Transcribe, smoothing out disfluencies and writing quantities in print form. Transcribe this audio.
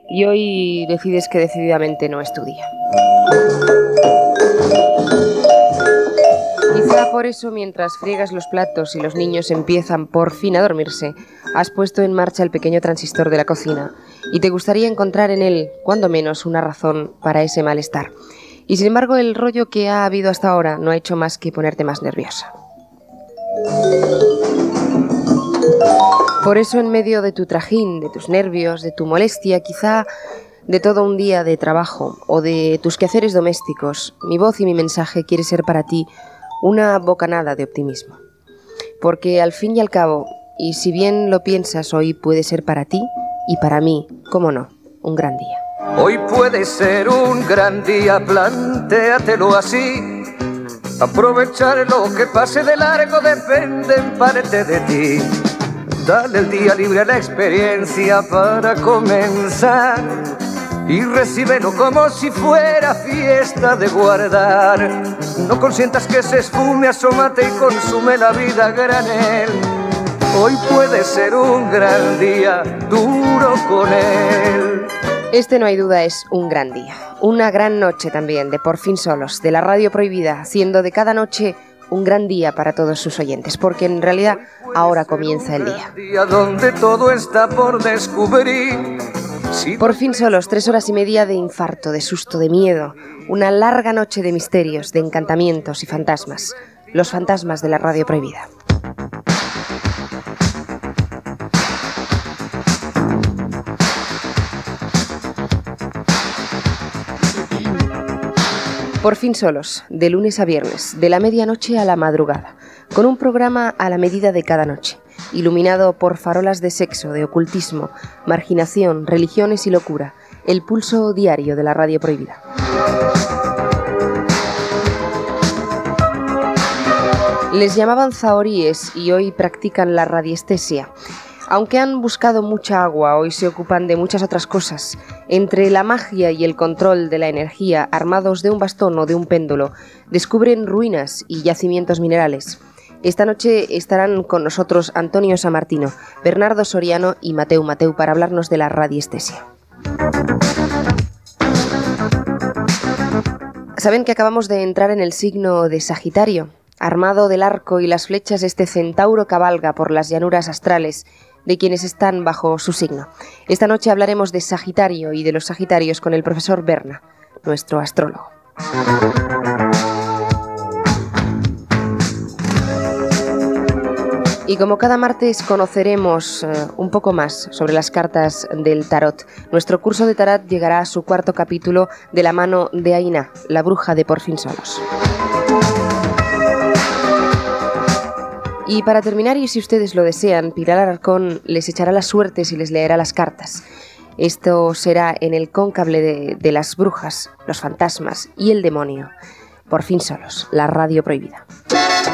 y hoy decides que decididamente no es tu día. Quizá por eso, mientras friegas los platos y los niños empiezan por fin a dormirse, has puesto en marcha el pequeño transistor de la cocina y te gustaría encontrar en él, cuando menos, una razón para ese malestar. Y sin embargo, el rollo que ha habido hasta ahora no ha hecho más que ponerte más nerviosa. Por eso, en medio de tu trajín, de tus nervios, de tu molestia, quizá de todo un día de trabajo o de tus quehaceres domésticos, mi voz y mi mensaje quiere ser para ti una bocanada de optimismo. Porque al fin y al cabo, y si bien lo piensas, hoy puede ser para ti y para mí, cómo no, un gran día. Hoy puede ser un gran día, plantéatelo así. Aprovechar lo que pase de largo depende en parte de ti. Dale el día libre a la experiencia para comenzar y recíbelo como si fuera fiesta de guardar. No consientas que se esfume, asómate y consume la vida a granel. Hoy puede ser un gran día, duro con él. Este, no hay duda, es un gran día. Una gran noche también, de Por fin Solos, de la Radio Prohibida, haciendo de cada noche un gran día para todos sus oyentes, porque en realidad ahora comienza el día. Donde todo está por descubrir. Por fin Solos, 3 horas y media de infarto, de susto, de miedo. Una larga noche de misterios, de encantamientos y fantasmas. Los fantasmas de la Radio Prohibida. Por fin Solos, de lunes a viernes, de la medianoche a la madrugada, con un programa a la medida de cada noche, iluminado por farolas de sexo, de ocultismo, marginación, religiones y locura, el pulso diario de la Radio Prohibida. Les llamaban zahoríes y hoy practican la radiestesia. Aunque han buscado mucha agua, hoy se ocupan de muchas otras cosas. Entre la magia y el control de la energía, armados de un bastón o de un péndulo, descubren ruinas y yacimientos minerales. Esta noche estarán con nosotros Antonio Sammartino, Bernardo Soriano y Mateu Mateu para hablarnos de la radiestesia. ¿Saben que acabamos de entrar en el signo de Sagitario? Armado del arco y las flechas, este centauro cabalga por las llanuras astrales de quienes están bajo su signo. Esta noche hablaremos de Sagitario y de los Sagitarios con el profesor Berna, nuestro astrólogo. Y como cada martes conoceremos un poco más sobre las cartas del tarot. Nuestro curso de tarot llegará a su 4º capítulo de la mano de Aina, la bruja de Por fin Solos. Y para terminar, y si ustedes lo desean, Pilar Alarcón les echará las suertes y les leerá las cartas. Esto será en el cónclave de las brujas, los fantasmas y el demonio. Por fin Solos, la Radio Prohibida.